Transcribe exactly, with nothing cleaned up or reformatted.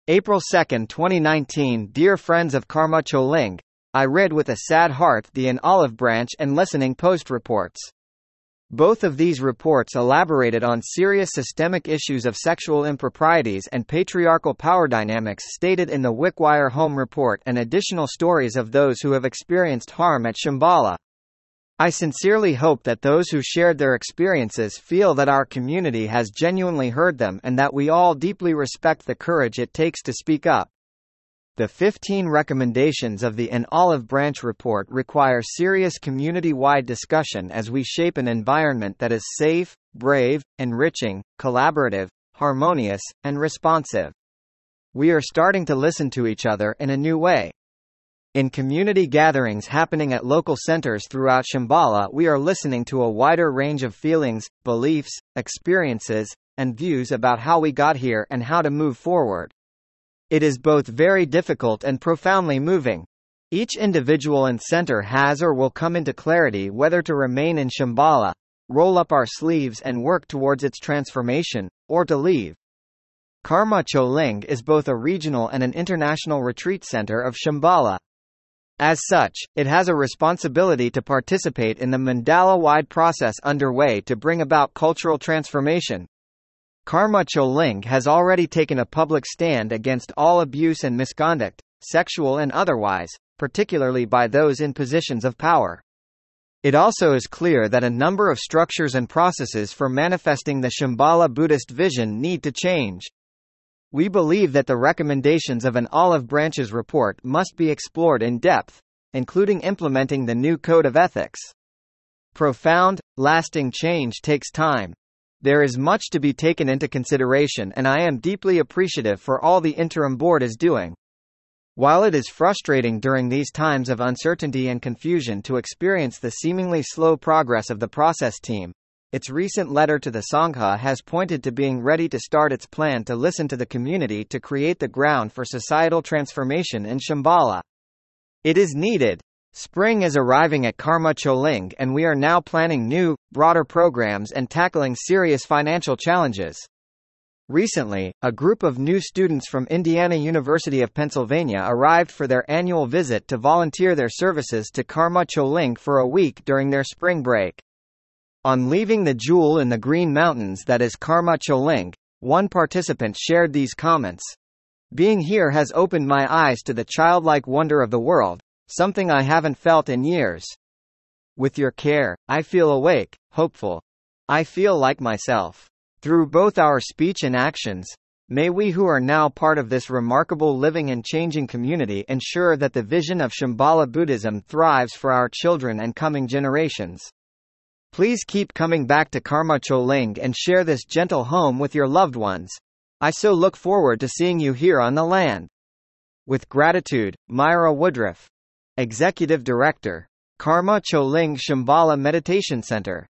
April second twenty nineteen. Dear friends of Karma Choling, I read with a sad heart the An Olive Branch and Listening Post reports. Both of these reports elaborated on serious systemic issues of sexual improprieties and patriarchal power dynamics stated in the Wickwire Home Report and additional stories of those who have experienced harm at Shambhala. I sincerely hope that those who shared their experiences feel that our community has genuinely heard them and that we all deeply respect the courage it takes to speak up. The fifteen recommendations of the An Olive Branch report require serious community-wide discussion as we shape an environment that is safe, brave, enriching, collaborative, harmonious, and responsive. We are starting to listen to each other in a new way. In community gatherings happening at local centers throughout Shambhala, we are listening to a wider range of feelings, beliefs, experiences, and views about how we got here and how to move forward. It is both very difficult and profoundly moving. Each individual and center has or will come into clarity whether to remain in Shambhala, roll up our sleeves and work towards its transformation, or to leave. Karma Choling is both a regional and an international retreat center of Shambhala. As such, it has a responsibility to participate in the mandala-wide process underway to bring about cultural transformation. Karma Choling has already taken a public stand against all abuse and misconduct, sexual and otherwise, particularly by those in positions of power. It also is clear that a number of structures and processes for manifesting the Shambhala Buddhist vision need to change. We believe that the recommendations of An Olive Branch's report must be explored in depth, including implementing the new code of ethics. Profound, lasting change takes time. There is much to be taken into consideration, and I am deeply appreciative for all the interim board is doing. While it is frustrating during these times of uncertainty and confusion to experience the seemingly slow progress of the process team, its recent letter to the Sangha has pointed to being ready to start its plan to listen to the community to create the ground for societal transformation in Shambhala. It is needed. Spring is arriving at Karma Choling, and we are now planning new, broader programs and tackling serious financial challenges. Recently, a group of new students from Indiana University of Pennsylvania arrived for their annual visit to volunteer their services to Karma Choling for a week during their spring break. On leaving the jewel in the Green Mountains that is Karma Choling, one participant shared these comments. Being here has opened my eyes to the childlike wonder of the world, something I haven't felt in years. With your care, I feel awake, hopeful. I feel like myself. Through both our speech and actions, may we who are now part of this remarkable living and changing community ensure that the vision of Shambhala Buddhism thrives for our children and coming generations. Please keep coming back to Karma Choling and share this gentle home with your loved ones. I so look forward to seeing you here on the land. With gratitude, Myra Woodruff, Executive Director, Karma Choling Shambhala Meditation Center.